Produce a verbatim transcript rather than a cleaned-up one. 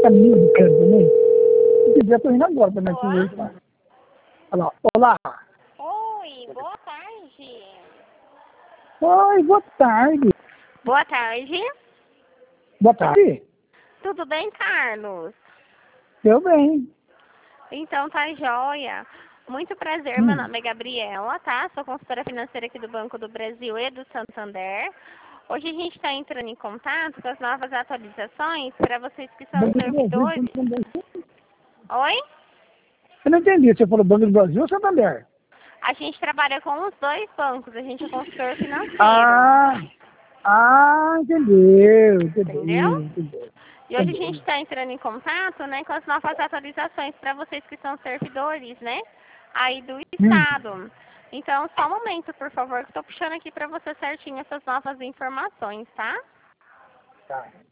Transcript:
caminho do crédito também. Se quiser, estou indo agora para nós Olá. conversar. Olha lá. Olá. Oi, boa tarde. Oi, boa tarde. Boa tarde. Boa tarde. Tudo bem, Carlos? Eu bem. Então tá joia. Muito prazer, meu Hum. nome é Gabriela, tá? Sou consultora financeira aqui do Banco do Brasil e do Santander. Hoje a gente está entrando em contato com as novas atualizações para vocês que são Banco do Brasil, servidores. Santander. Oi? Eu não entendi. Você falou Banco do Brasil ou Santander? A gente trabalha com os dois bancos, a gente é consultor financeiro. Ah, ah, entendeu. Entendeu? Entendeu. Entendeu. E hoje a Entendeu. gente está entrando em contato, né, com as novas atualizações para vocês que são servidores, né, aí do Hum. Estado. Então, só um momento, por favor, que estou puxando aqui para você certinho essas novas informações, tá? Tá.